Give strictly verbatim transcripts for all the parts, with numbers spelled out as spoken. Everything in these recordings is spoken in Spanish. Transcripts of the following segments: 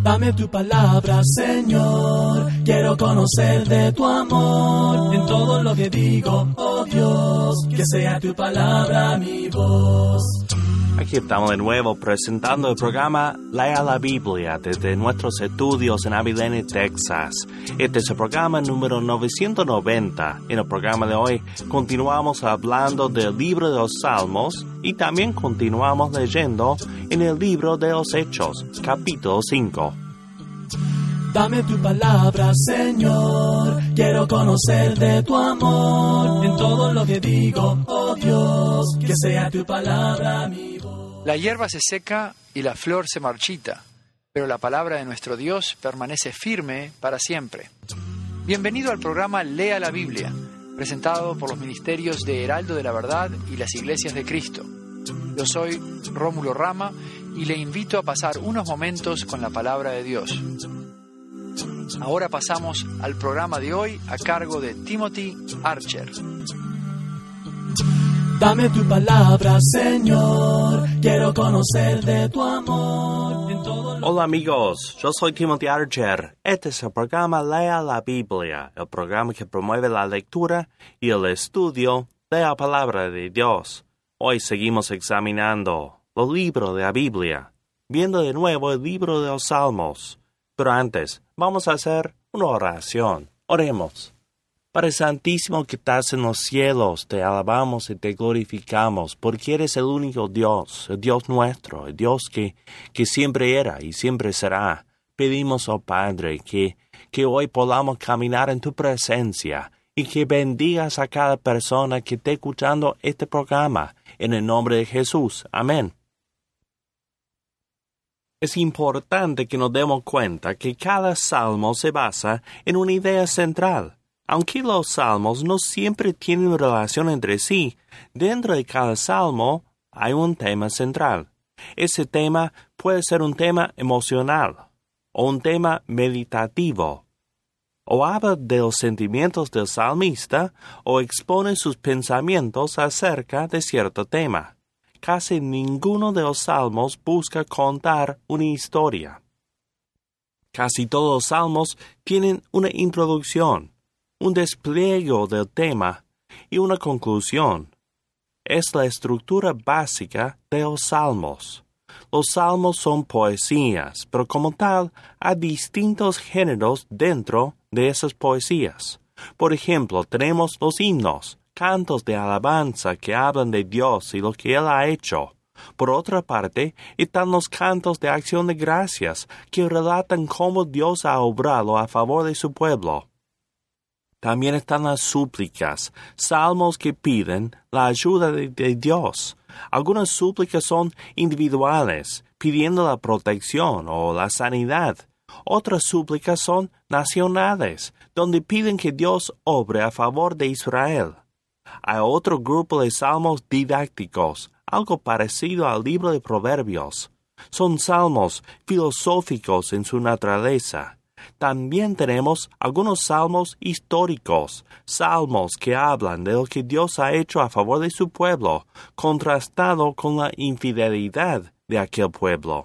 Dame tu palabra, Señor, quiero conocer de tu amor. En todo lo que digo, oh Dios, que sea tu palabra mi voz. Aquí estamos de nuevo presentando el programa Lea la Biblia desde nuestros estudios en Abilene, Texas. Este es el programa número novecientos noventa. En el programa de hoy continuamos hablando del libro de los Salmos y también continuamos leyendo en el libro de los Hechos, capítulo cinco. Dame tu palabra, Señor, quiero conocer de tu amor. En todo lo que digo, oh Dios, que sea tu palabra mi voz. La hierba se seca y la flor se marchita, pero la palabra de nuestro Dios permanece firme para siempre. Bienvenido al programa Lea la Biblia, presentado por los ministerios de Heraldo de la Verdad y las Iglesias de Cristo. Yo soy Rómulo Rama y le invito a pasar unos momentos con la palabra de Dios. Ahora pasamos al programa de hoy a cargo de Timothy Archer. Dame tu palabra, Señor, quiero conocer de tu amor. En todo lo... Hola amigos, yo soy Timothy Archer. Este es el programa Lea la Biblia, el programa que promueve la lectura y el estudio de la palabra de Dios. Hoy seguimos examinando los libros de la Biblia, viendo de nuevo el libro de los Salmos. Pero antes, vamos a hacer una oración. Oremos. Padre Santísimo que estás en los cielos, te alabamos y te glorificamos, porque eres el único Dios, el Dios nuestro, el Dios que, que siempre era y siempre será. Pedimos, oh Padre, que, que hoy podamos caminar en tu presencia y que bendigas a cada persona que esté escuchando este programa. En el nombre de Jesús. Amén. Es importante que nos demos cuenta que cada salmo se basa en una idea central. Aunque los salmos no siempre tienen relación entre sí, dentro de cada salmo hay un tema central. Ese tema puede ser un tema emocional o un tema meditativo. O habla de los sentimientos del salmista o expone sus pensamientos acerca de cierto tema. Casi ninguno de los salmos busca contar una historia. Casi todos los salmos tienen una introducción, un despliegue del tema y una conclusión. Es la estructura básica de los salmos. Los salmos son poesías, pero como tal, hay distintos géneros dentro de esas poesías. Por ejemplo, tenemos los himnos, cantos de alabanza que hablan de Dios y lo que Él ha hecho. Por otra parte, están los cantos de acción de gracias, que relatan cómo Dios ha obrado a favor de su pueblo. También están las súplicas, salmos que piden la ayuda de, de Dios. Algunas súplicas son individuales, pidiendo la protección o la sanidad. Otras súplicas son nacionales, donde piden que Dios obre a favor de Israel. Hay otro grupo de salmos didácticos, algo parecido al libro de Proverbios. Son salmos filosóficos en su naturaleza. También tenemos algunos salmos históricos, salmos que hablan de lo que Dios ha hecho a favor de su pueblo, contrastado con la infidelidad de aquel pueblo.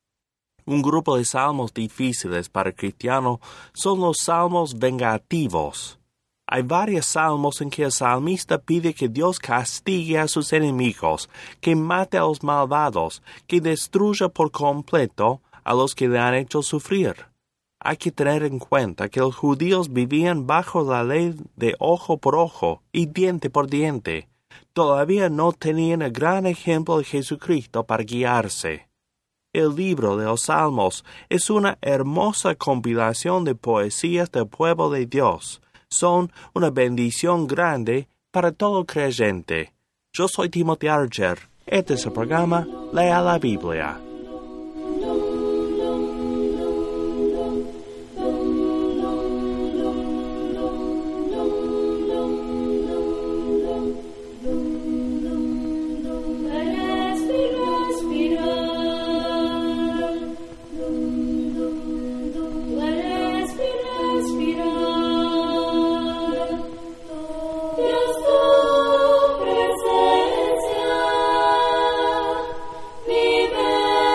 Un grupo de salmos difíciles para el cristiano son los salmos vengativos. Hay varios salmos en que el salmista pide que Dios castigue a sus enemigos, que mate a los malvados, que destruya por completo a los que le han hecho sufrir. Hay que tener en cuenta que los judíos vivían bajo la ley de ojo por ojo y diente por diente. Todavía no tenían el gran ejemplo de Jesucristo para guiarse. El libro de los Salmos es una hermosa compilación de poesías del pueblo de Dios. Son una bendición grande para todo creyente. Yo soy Timothy Archer. Este es el programa Lea la Biblia. Presencia, vive.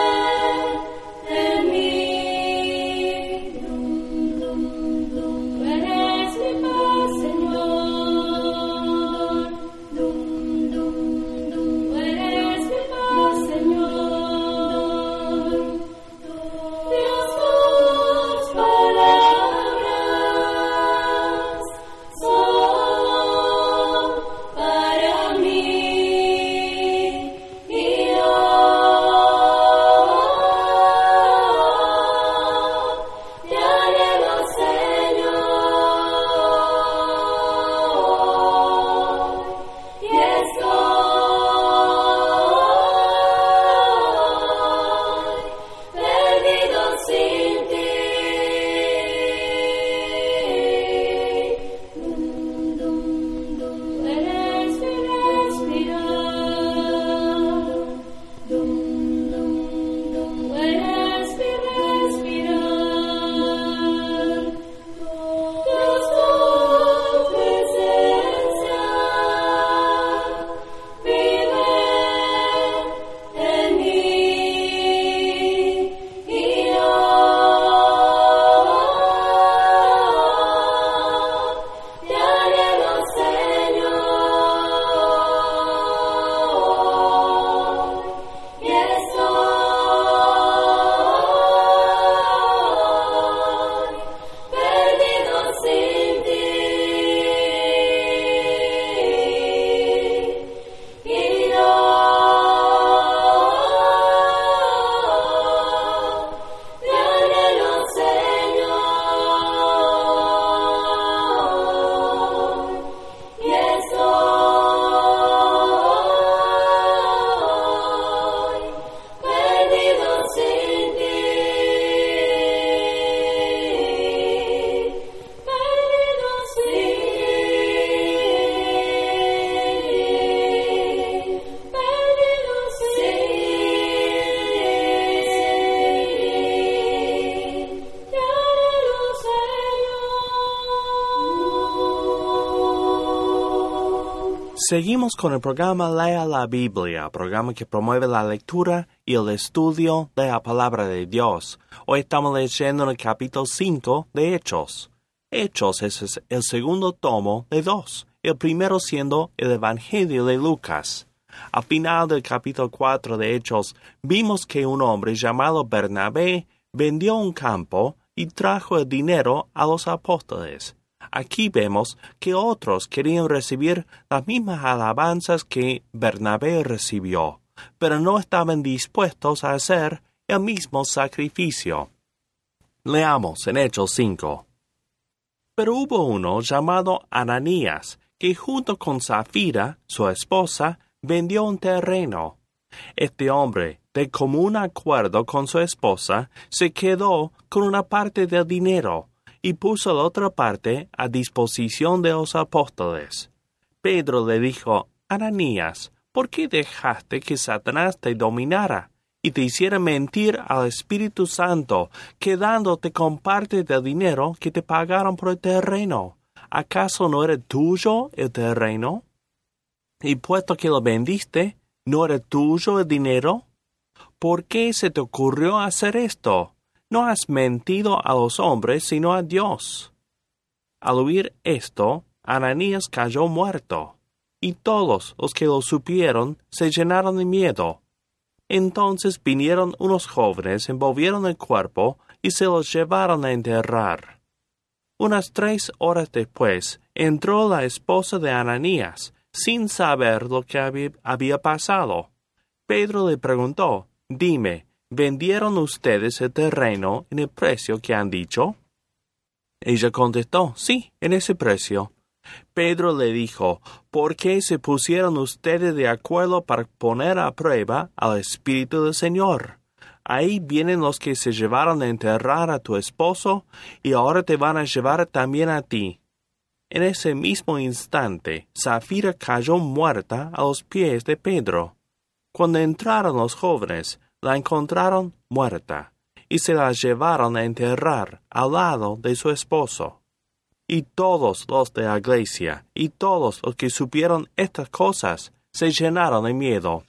Seguimos con el programa Lea la Biblia, programa que promueve la lectura y el estudio de la palabra de Dios. Hoy estamos leyendo en el capítulo cinco de Hechos. Hechos es el segundo tomo de dos, el primero siendo el Evangelio de Lucas. Al final del capítulo cuatro de Hechos, vimos que un hombre llamado Bernabé vendió un campo y trajo el dinero a los apóstoles. Aquí vemos que otros querían recibir las mismas alabanzas que Bernabé recibió, pero no estaban dispuestos a hacer el mismo sacrificio. Leamos en Hechos cinco. Pero hubo uno llamado Ananías, que junto con Zafira, su esposa, vendió un terreno. Este hombre, de común acuerdo con su esposa, se quedó con una parte del dinero y puso la otra parte a disposición de los apóstoles. Pedro le dijo: Ananías, ¿por qué dejaste que Satanás te dominara y te hiciera mentir al Espíritu Santo, quedándote con parte del dinero que te pagaron por el terreno? ¿Acaso no era tuyo el terreno? Y puesto que lo vendiste, ¿no era tuyo el dinero? ¿Por qué se te ocurrió hacer esto? No has mentido a los hombres, sino a Dios. Al oír esto, Ananías cayó muerto, y todos los que lo supieron se llenaron de miedo. Entonces vinieron unos jóvenes, envolvieron el cuerpo y se los llevaron a enterrar. Unas tres horas después, entró la esposa de Ananías, sin saber lo que había, había pasado. Pedro le preguntó: Dime, ¿vendieron ustedes el terreno en el precio que han dicho? Ella contestó: Sí, en ese precio. Pedro le dijo: ¿Por qué se pusieron ustedes de acuerdo para poner a prueba al Espíritu del Señor? Ahí vienen los que se llevaron a enterrar a tu esposo y ahora te van a llevar también a ti. En ese mismo instante, Zafira cayó muerta a los pies de Pedro. Cuando entraron los jóvenes, la encontraron muerta, y se la llevaron a enterrar al lado de su esposo. Y todos los de la iglesia, y todos los que supieron estas cosas, se llenaron de miedo.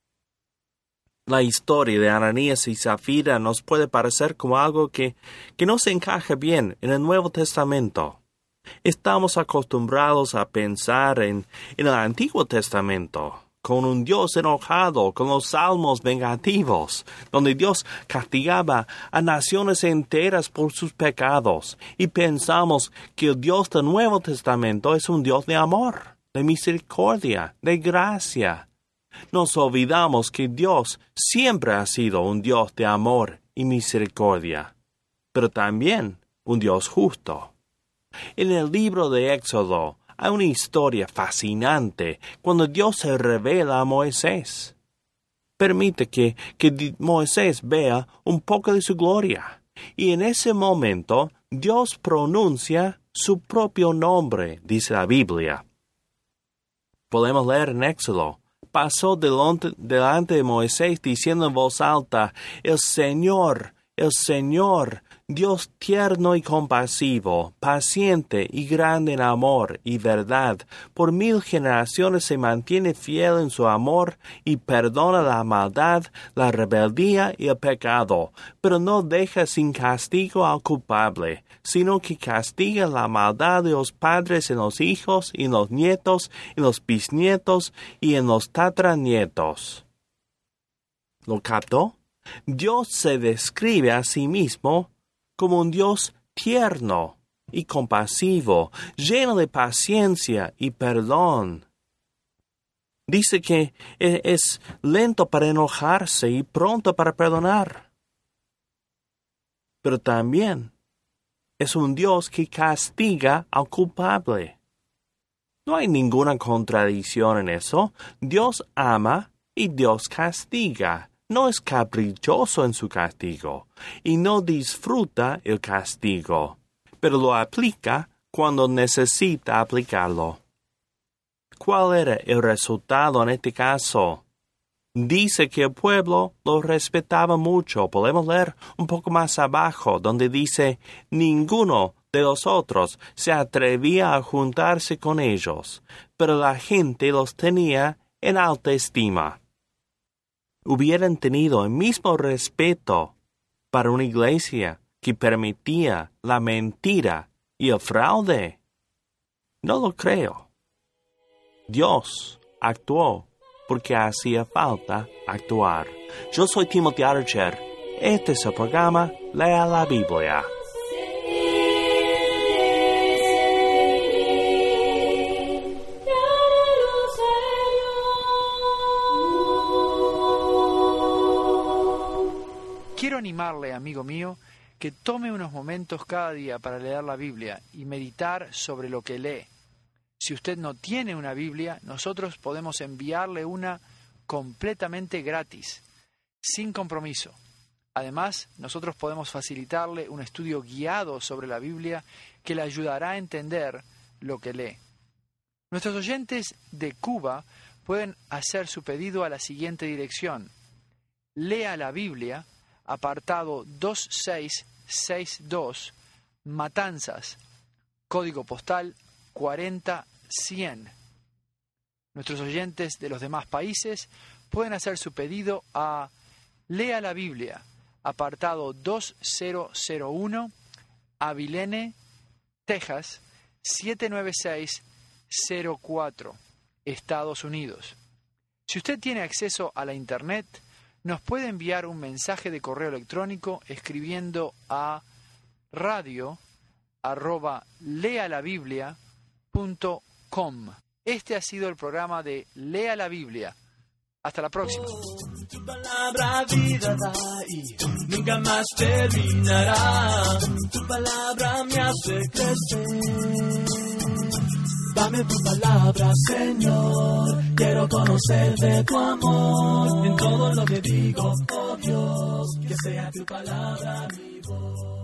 La historia de Ananías y Zafira nos puede parecer como algo que, que no se encaja bien en el Nuevo Testamento. Estamos acostumbrados a pensar en, en el Antiguo Testamento, con un Dios enojado, con los salmos vengativos, donde Dios castigaba a naciones enteras por sus pecados, y pensamos que el Dios del Nuevo Testamento es un Dios de amor, de misericordia, de gracia. Nos olvidamos que Dios siempre ha sido un Dios de amor y misericordia, pero también un Dios justo. En el libro de Éxodo hay una historia fascinante cuando Dios se revela a Moisés. Permite que, que Moisés vea un poco de su gloria, y en ese momento Dios pronuncia su propio nombre, dice la Biblia. Podemos leer en Éxodo: Pasó delante, delante de Moisés diciendo en voz alta: El Señor, el Señor, Dios tierno y compasivo, paciente y grande en amor y verdad, por mil generaciones se mantiene fiel en su amor y perdona la maldad, la rebeldía y el pecado, pero no deja sin castigo al culpable, sino que castiga la maldad de los padres en los hijos y en los nietos, en los bisnietos y en los tataranietos. ¿Lo captó? Dios se describe a sí mismo como un Dios tierno y compasivo, lleno de paciencia y perdón. Dice que es lento para enojarse y pronto para perdonar. Pero también es un Dios que castiga al culpable. No hay ninguna contradicción en eso. Dios ama y Dios castiga. No es caprichoso en su castigo y no disfruta el castigo, pero lo aplica cuando necesita aplicarlo. ¿Cuál era el resultado en este caso? Dice que el pueblo lo respetaba mucho. Podemos leer un poco más abajo, donde dice: ninguno de los otros se atrevía a juntarse con ellos, pero la gente los tenía en alta estima. Hubieran tenido el mismo respeto para una iglesia que permitía la mentira y el fraude. No lo creo. Dios actuó porque hacía falta actuar. Yo soy Timothy Archer. Este es el programa Lea la Biblia. Quiero animarle, amigo mío, que tome unos momentos cada día para leer la Biblia y meditar sobre lo que lee. Si usted no tiene una Biblia, nosotros podemos enviarle una completamente gratis, sin compromiso. Además, nosotros podemos facilitarle un estudio guiado sobre la Biblia que le ayudará a entender lo que lee. Nuestros oyentes de Cuba pueden hacer su pedido a la siguiente dirección: Lea la Biblia, apartado dos seis seis dos, Matanzas, código postal cuarenta cien. Nuestros oyentes de los demás países pueden hacer su pedido a Lea la Biblia, apartado dos mil uno, Abilene, Texas, siete nueve seis cero cuatro, Estados Unidos. Si usted tiene acceso a la Internet, nos puede enviar un mensaje de correo electrónico escribiendo a radio arroba lealabiblia punto com. Este ha sido el programa de Lea la Biblia. Hasta la próxima. Tu palabra vida da y nunca más terminará. Tu palabra me hace crecer. Dame tu palabra, Señor. Quiero conocer de tu amor. En todo lo que digo, oh Dios, que sea tu palabra mi voz.